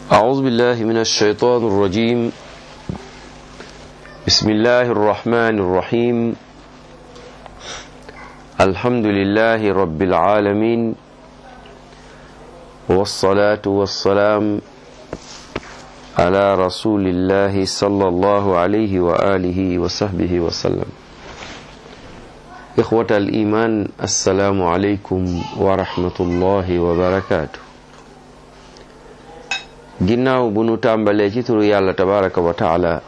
أعوذ بالله من الشيطان الرجيم بسم الله الرحمن الرحيم الحمد لله رب العالمين والصلاة والسلام على رسول الله صلى الله عليه وآله وصحبه وسلم إخوة الإيمان السلام عليكم ورحمة الله وبركاته ginnaaw bu nu tàmbalee ci turu yàlla tabaraka wa taala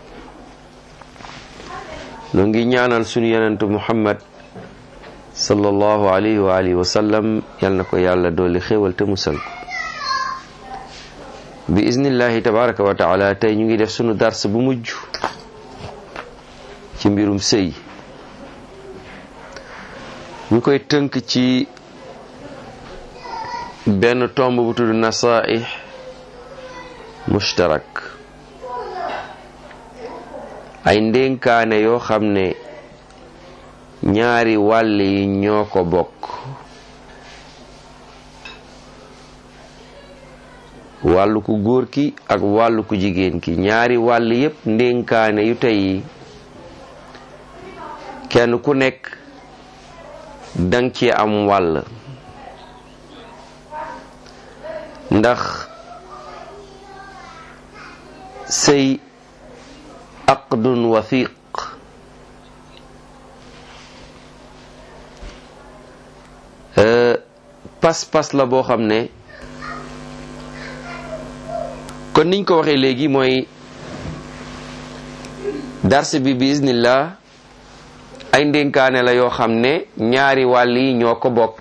nu ngi ñaanal sunu yonentu muhammad sallallahu alayhi wa alihi wa sallam yal na ko yàlla dooli xéewal te musal ko bi iznillahi tabaraka wa taala tey ñu ngi def sunu dars bu mujj ci mbirum sëy ñu koy tënk ci benn tomb bu tudd nasaih mushtarak ay ndénkaane yoo xam ne ñaari wàll yi ñoo ko bokk wàllu ku góor ki ak wàllu ku jigéen ki ñaari wàll yépp ndénkaane yu tey kenn ku nekk dang ci am wàll ndax sëy aqdun wathiq pas-pas la boo xam ne kon niñ ko waxee léegi mooy dars bi biiznillah ay ndénkaane la yoo xam ne ñaari wàll yi ñoo ko bokk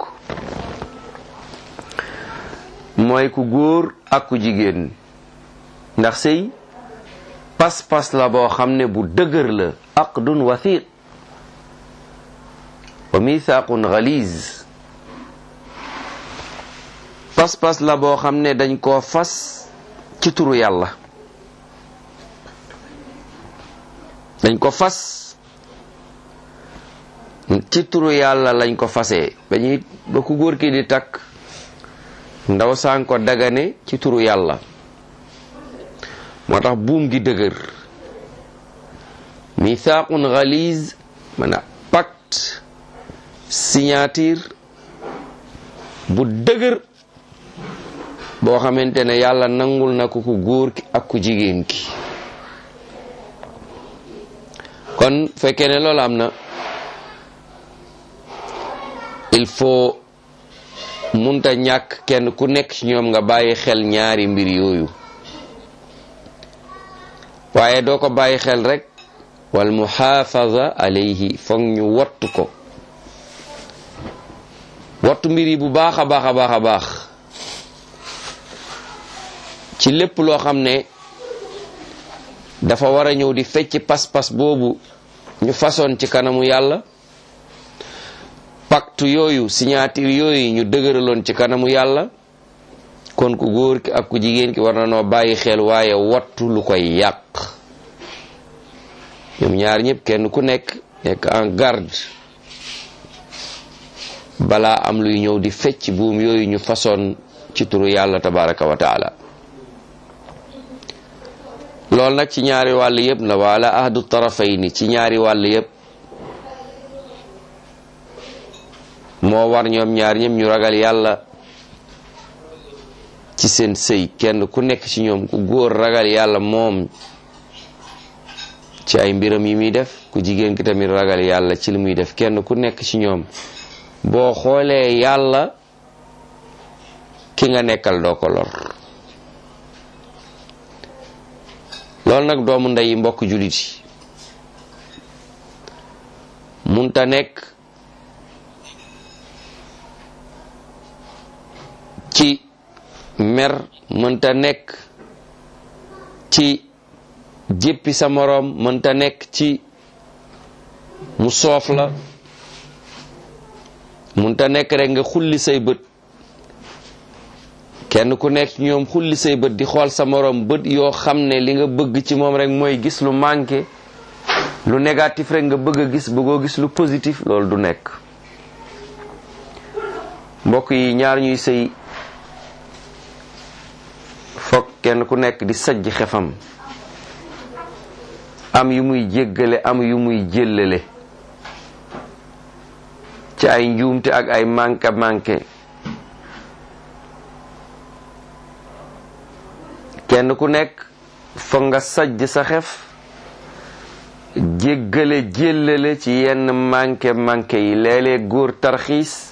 mooy ku góor ak ku jigéen ndax sëy pas-pas la boo xam ne bu dëgër la aqdun wathiq wa mithaqun ghaliz pas-pas la boo xam ne dañ koo fas ci turu yàlla dañ ko fas ci turu yàlla lañ ko fasee ba ku góor ki di takk ndaw saan ko dagane ci turu yàlla moo tax buum gi dëgër mithaqun ghaliz maanaam pacte signature bu dëgër boo xamante ne yàlla nangul na ko ku góor ki ak ku jigéen ki kon fekkee ne loolu am na il faut munta ñàkk kenn ku nekk ci ñoom nga bàyyi xel ñaari mbir yooyu waaye doo ko bàyyi xel rek wal muhafaza alayhi foog ñu wattu ko wattu mbir yi bu baax a baax a baax a baax ci lépp loo xam ne dafa war a ñëw di fecc pas-pas boobu ñu façon ci kanamu yàlla pacte yooyu signature yooyu ñu dëgëraloon ci kanamu yàlla kon ku góor ki ak ku jigéen ki war na noo bàyyi xel waaye wattu lu koy yàq ñoom ñaar ñëpp kenn ku nekk en garde balaa am luy ñëw di fecc buum yooyu ñu façon ci turu yàlla tabaraka wa taala loolu nag ci ñaari wàll yëpp la wala ahdu tarafayni ci ñaari wàll yëpp moo war ñoom ñaar ñëpp ñu ragal yàlla ci seen sëy kenn ku nekk ci ñoom ku góor ragal yàlla moom ci ay mbiram yi muy def ku jigéen ki tamit ragal yàlla ci li muy def kenn ku nekk ci ñoom boo xoolee yàlla ki nga nekkal doo ko lor loolu nag doomu ndey mbokk jullit yi munta nekk ci mer mënta nekk ci jéppi sa moroom mënta nekk ci mu soof la mënta nekk rek nga xulli say bët kenn ku nekk ñoom xulli say bët di xool sa moroom bët yoo xam ne li nga bëgg ci moom rek mooy gis lu manqué lu négatif rek nga bëgg a gis bëggoo gis lu positif loolu du nekk mbokk yi ñaar ñuy sëy fokk kenn ku nekk di sajj xefam, am yu muy jéggale am yu muy jéllale ci ay njuumte ak ay manqué kenn ku nekk foog nga sajj sa xef jéggale jéllale ci yenn manqué yi. léeg-léeg góor tarxiis,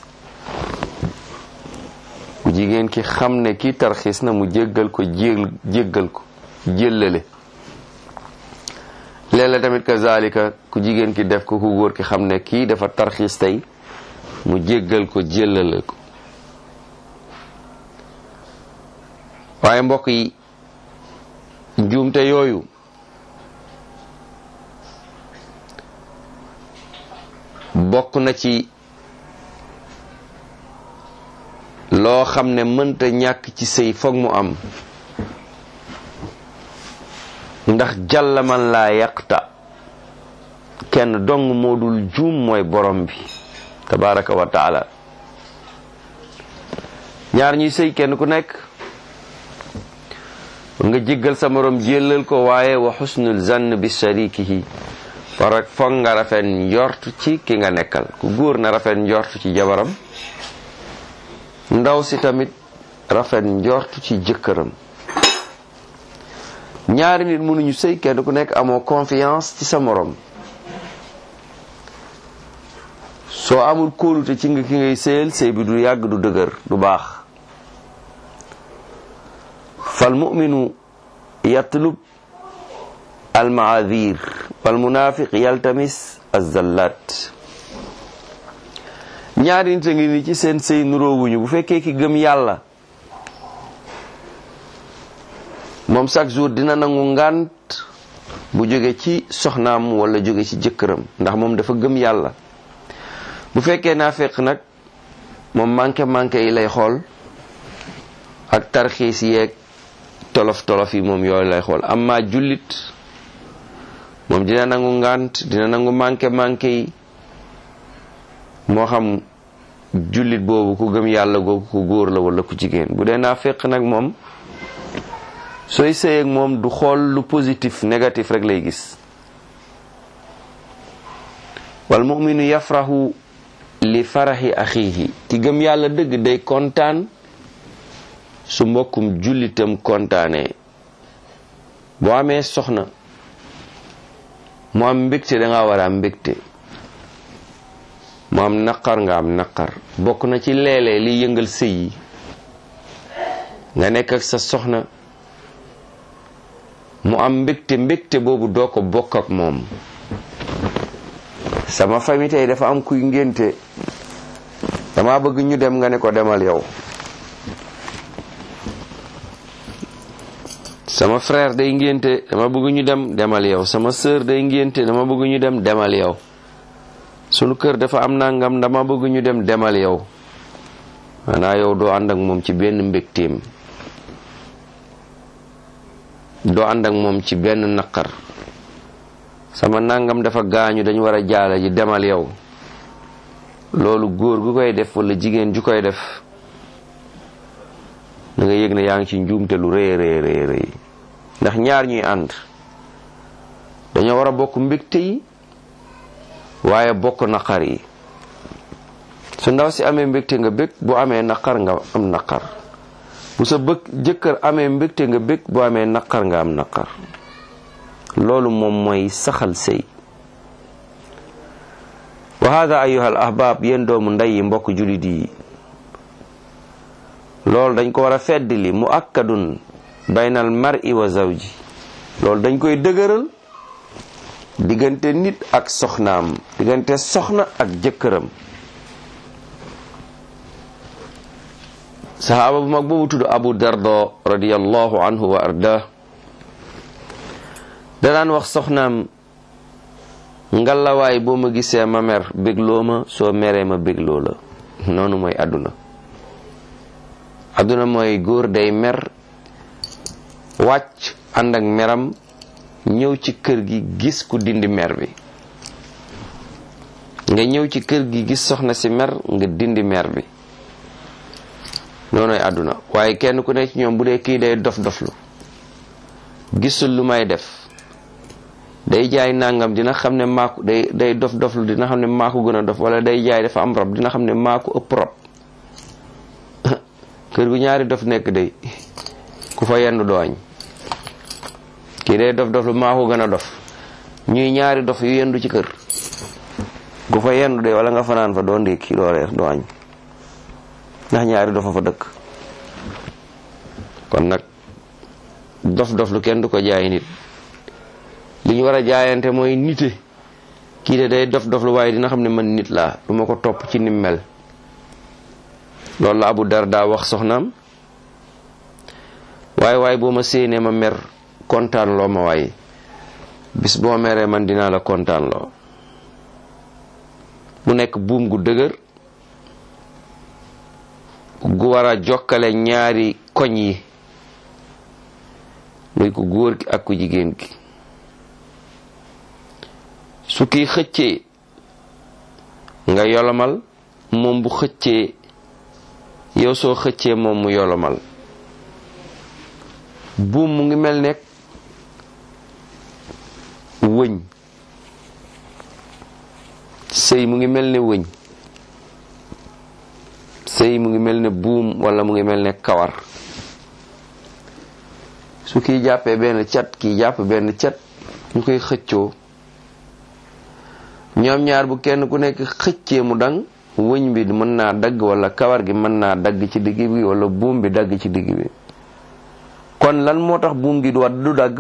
ku jigéen ki xam ne kii tarxiis na mu jéggal ko jéllale. léeg-léeg tamit kazalika ku jigéen ki def ko ku góor ki xam ne kii dafa tarxiis tey mu jéggal ko jéllale ko. waaye mbokk yi, njuumte yooyu bokk na ci loo xam ne mënta ñàkk ci sëy, foog mu am, ndax jàlla man laa yaqta, kenn dong moo dul juum mooy borom bi tabaraka wa taala. ñaar ñuy sëy kenn ku nekk nga jéggal sa morom jéllal ko, waaye wa xusnul zann bi sharikihi, parce que foog nga rafet njort ci ki nga nekkal. ku góor na rafet njort ci jabaram, ndaw si tamit rafet njort ci jëkkëram. ñaari nit mënuñu sëy kenn ku nekk amoo confiance ci sa morom. soo amul kóolute ci nga ki ngay sëyal, sëy bi du yàgg, du dëgër, du baax. fal mu'minu yatlub al ma'adhir wal munafiq yaltamis az-zallat. ñaari nit a ngi ni ci seen sëy nuroowuñu. bu fekkee ki gëm yàlla moom chaque jour dina nangu ngànt bu jóge ci soxnaam wala jóge ci jëkkëram, ndax moom dafa gëm yàlla. bu fekkee naafeq nag moom manqué yi lay xool ak tarxiis yeeg tolof yi, moom yooyu lay xool. amma jullit moom dina nangu ngànt, dina nangu manqué yi, moo xam jullit boobu ku gëm yàlla googu ku góor la wala ku jigéen. bu dee naafeq nag moom sooy sëy ak moom du xool lu positif, négatif rek lay gis. wal mu'minu yafrahu li farahi axihi, ki gëm yàlla dëgg day kontaan su mbokkum jullitam kontaanee. boo amee soxna mu am mbégte, danga war a am mbégte. mu am naqar, nga am naqar. bokk na ci léeg-léeg li yëngal sëy yi, nga nekk ak sa soxna mu am mbégte boobu doo ko bokk ak moom. sama famille tey dafa am kuy ngénte, dama bëgg ñu dem, nga ne ko demal yow. sama frère day ngénte, dama bëgg ñu dem, demal yow. sama sœur day ngénte, dama bëgg ñu dem, demal yow. sunu kër dafa am nangam, dama bëgg ñu dem, demal yow. maanaam yow doo ànd ak moom ci benn mbégteem, doo ànd ak moom ci benn naqar. sama nangam dafa gaañu, dañu war a jaale ji, demal yow. loolu góor gu koy def wala jigéen ju koy def, da nga yëg ne yaa ngi ci njuumte lu rëy. ndax ñaar ñuy ànd dañoo war a bokk mbégte yi waaye bokk naqar yi. su ndaw si amee mbégte nga bég, bu amee naqar nga am naqar. bu sa jëkkër amee mbégte nga bég, bu amee naqar nga am naqar. loolu moom mooy saxal sëy. wa hada ayyuha al ahbab, yéen doomu ndey yi, mbokk julit yi, loolu dañ ko war a feddli muakkadun baynal mar'i wa zawji. loolu dañ koy dëgëral diggante nit ak soxnaam, diggante soxna ak jëkkëram. sahaaba bu mag boobu tudd Abu Darda radiyallahu anhu wa arda danaan wax soxnaam, ngalawaay boo ma gisee ma mer bégloo ma, soo meree ma bégloo la. noonu mooy àdduna. àdduna mooy góor day mer, wàcc ànd ak meram, ñëw ci kër gi gis ku dindi mer bi. nga ñëw ci kër gi gis soxna si mer, nga dindi mer bi. noonu mooy àdduna. waaye kenn ku ne ci ñoom bu dee kii day dof doflu, gisul lu may def, day jaay nangam dina xam ne maako day dof doflu dina xam ne maako gën a dof, wala day jaay dafa am rab dina xam ne maako ëpp rab. kër gu ñaari dof nekk day ku fa yendu dooñ, kii day dof doflu maako gën a dof, ñuy ñaari dof yu yendu ci kër, ku fa yendu day wala nga fanaan fa doo ndékki doo reer doo añ, ndax ñaari dofa fa dëkk. kon nag dof doflu kenn du ko jaay nit. li ñu war a jaayante mooy nite. kii de day dof doflu waaye dina xam ne man nit laa, du ma ko topp ci nim mel. loolu la Abu Darda wax soxnaam, waaye boo ma séenee ma mer kontaan loo ma, waaye bis boo meree man dinaa la kontaan loo. mu nekk buum gu dëgër gu war a jokkale ñaari koñ yi, muy ku góor ki ak ku jigéen ki. su kii xëccee nga yolomal, moom bu xëccee yow soo xëccee moom mu yolomal. buum mu ngi mel ne wëñ, sëy mu ngi mel ne wëñ, sëy mu ngi mel ne buum wala mu ngi mel ne kawar. su kii jàppee benn cat kii jàpp benn cat, ñu koy xëccoo, ñoom ñaar bu kenn ku nekk xëccee mu dang, wëñ bi mën naa dagg wala kawar gi mën naa dagg ci digg bi wala buum bi dagg ci digg bi. kon lan moo tax buum gi du dagg?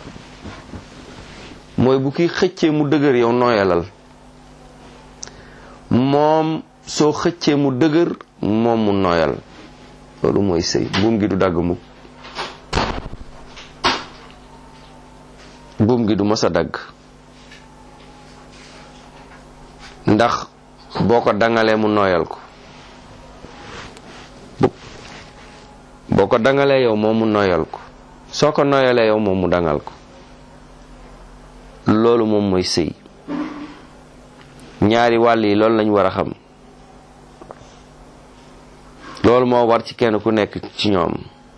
mooy bu kii xëccee mu dëgër yow nooyalal, moom soo xëccee mu dëgër moom mu nooyal. loolu mooy sëy. buum gi du dagg mukk, buum gi du mës a dagg, ndax boo ko dangalee mu nooyal ko. boo ko dangalee yow moom mu nooyal ko, soo ko nooyalee yow moom mu dangal ko. loolu moom mooy sëy. ñaari wàll yi loolu lañu war a xam. loolu moo war ci kenn ku nekk ci ñoom,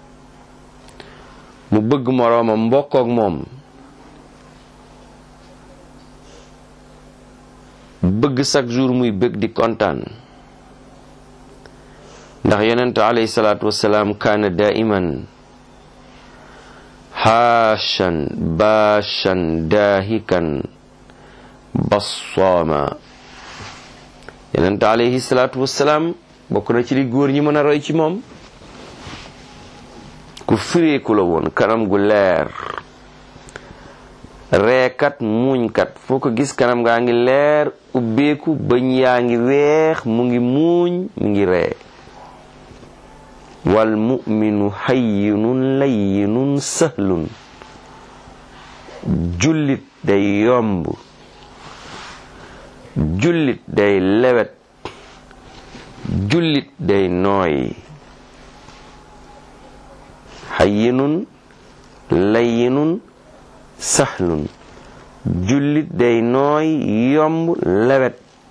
mu bëgg moroomam, mbokkook moom, bëgg chaque jour muy bëgg di kontaan. ndax yonent alayhi salaatu wassalaam kaana daiman haashan baashan daahikan bassaama. yonent alayhi salaatu wassalaam bokk na ci li góor ñi mën a roy ci moom, ku fireeku la woon, kanam gu leer, reekat muuñkat, foo ko gis kanam gaa ngi leer ubbeeku, bëñ yaa ngi weex, mu ngi muuñ, mu ngi ree. wal mu'minu hayyinun layyinun sahlun. jullit day yomb, jullit day lewet, jullit day nooy. hayyinun layyinun sahlun. jullit day nooy, yomb, lewet.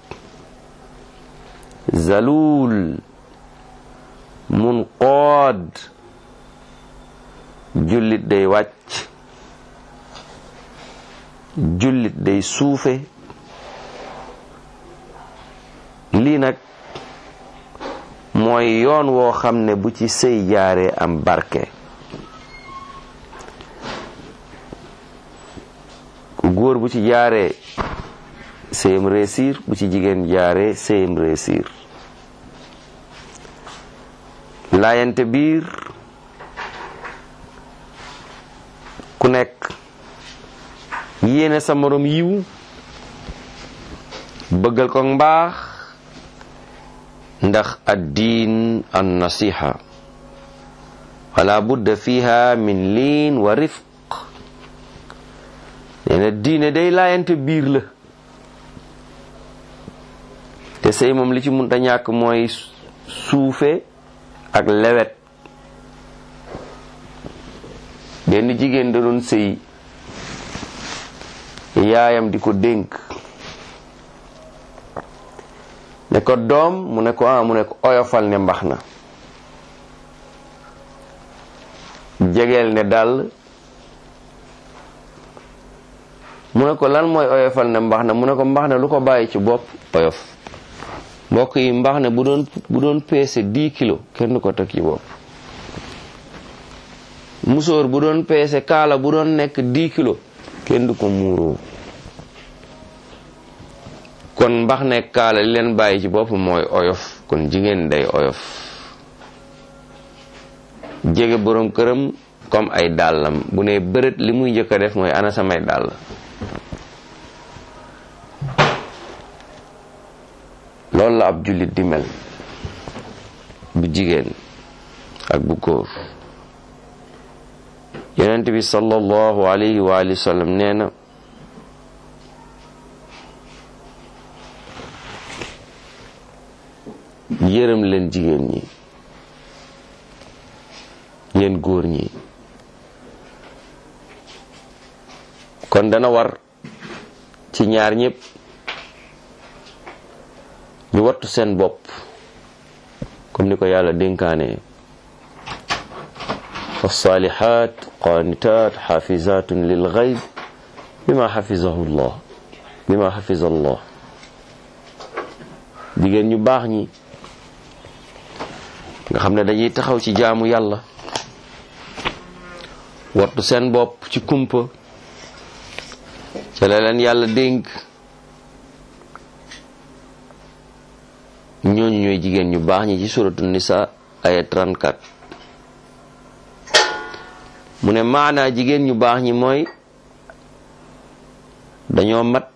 zalul munqaad. jullit day wàcc, jullit day suufe. lii nag mooy yoon woo xam ne bu ci sëy jaaree am barke. ku góor bu ci jaaree sëyam réussir, bu ci jigéen jaaree sëyam réussir. laayante biir, ku nekk yéene sa morom yiw, bëggal ko mbaax, ndax ad-diin an-nasiha wala budda fiha min liin wa rifq. neena diine day laayante biir la, te sëy moom li ci munta ñàkk mooy suufe ak lewet. benn jigéen da doon sëy, yaayam di ko dénk ne ko doom, mu ne ko mu ne ko oyofal ne mbax na, jegeel ne dal, mu ne ko lan mooy oyofal ne mbax ne mu ne ko mbax ne lu ko bàyyi ci bopp oyof. mbokk yi mbax ne bu doon peese 10 kilos kenn du ko teg ci bopp. musóor bu doon peese kaala bu doon nekk 10 kilos kenn du ko muuroo. kon mbax ne kaala li leen bàyyi ci bopp mooy oyof. kon jigéen day oyof. jege borom këram comme ay dàllam bu ne bërët li muy njëkk a def mooy ana samay dàll. loolu la ab jullit di mel, bu jigéen ak bu góor. yonent bi sallallahu alayhi wa alihi wa sallam nee na yërëm leen jigéen ñi, yéen góor ñi. kon dana war ci ñaar ñépp ñu wattu seen bopp comme ni ko yàlla dénkaane fa saalihaat qaanitaat xaafizaatun lil gayb bima xafiza allah. jigéen ñu baax ñi nga xam ne dañuy taxaw ci jaamu yàlla, wattu seen bopp ci kumpa ca la leen yàlla dénk, ñooñu ñooy jigéen ñu baax ñi ci suratu nisa aya 34. mu ne maanaa jigéen ñu baax ñi mooy dañoo mat,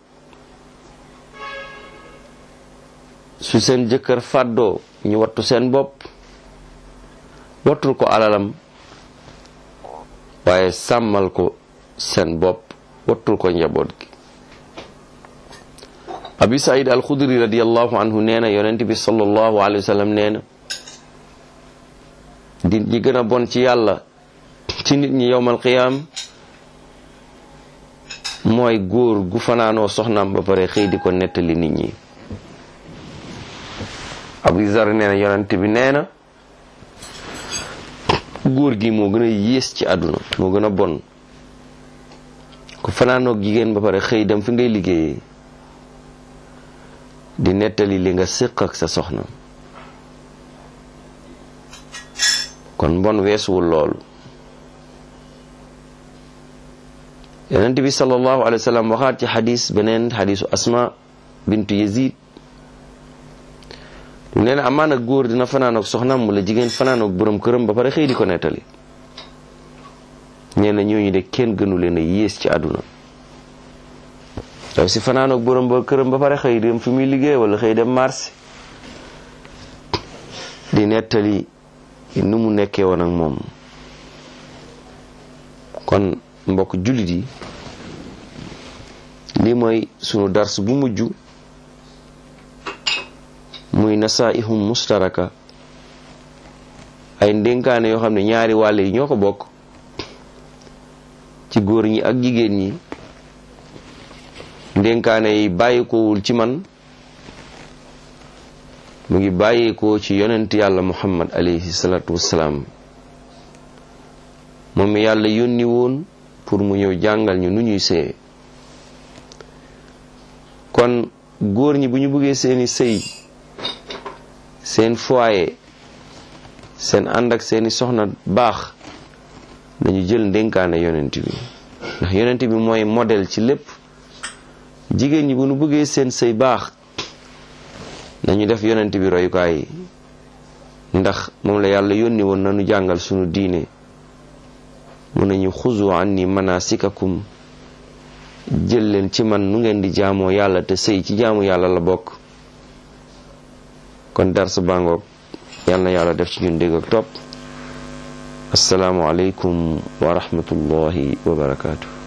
su seen jëkkër fàddoo ñu wattu seen bopp, wattul ko alalam waaye sàmmal ko seen bopp, wattul ko njaboot gi. abi saïd al-xudri radiyallahu anhu nee na yonent bi sallallahu alayhi wa sallam nee na nit ñi gën a bon ci yàlla ci nit ñi yowmal qiyaam mooy góor gu fanaanoo soxnaam ba pare xëy di ko nettali nit ñi. Abu Zar nee na yonent bi nee na góor gi moo gën a yées ci àdduna, moo gën a bon ku fanaanoog jigéen ba pare xëy dem fi ngay liggéeyee di nettali li nga séq ak sa soxna. kon mbon weesuwul loolu. yonent bi sallallahu alayhi wa sallam waxaat ci xadis beneen, xadisu Asma bintu Yazid, du nee na amaana góor dina fanaanoog soxnaam wala jigéen fanaanoog borom këram ba pare xëy di ko nettali. ñee na ñooñu de kenn gënu leen a yées ci àdduna. daw si fanaanoog borom ba këram ba pare xëy dem fi muy liggéey wala xëy dem marché di nettali nu mu nekkee woon ak moom. kon mbokk jullit yi, lii mooy sunu dars bu mujj, muy nasaihum mustaraka, ay ndénkaane yoo xam ne ñaari wàll yi ñoo ko bokk, ci góor ñi ak jigéen ñi. ndénkaane yi bàyyikowul ci man, mu ngi bàyyikoo ci yonent yàlla muhammad alayhi salatu wassalaam, moom mi yàlla yónni woon pour mu ñëw jàngal ñu nu ñuy sëy. kon góor ñi bu ñu bëggee seeni sëy, seen foyer, seen ànd ak seeni soxna baax, nañu jël ndénkaane yonent bi, ndax yonent bi mooy modèle ci lépp. jigéen ñi bu ñu bëggee seen sëy baax, nañu def yonent bi royukaay, ndax moom la yàlla yónni woon nañu jàngal sunu diine. mu nañu xuzu anni manasikakum, jël leen ci man nu ngeen di jaamoo yàlla, te sëy ci jaamu yàlla la bokk. kon dars bangoog, yal na yàlla def ci ñun dégg ak topp. assalaamu aleykum wa rahmatullahi wa barakaatu.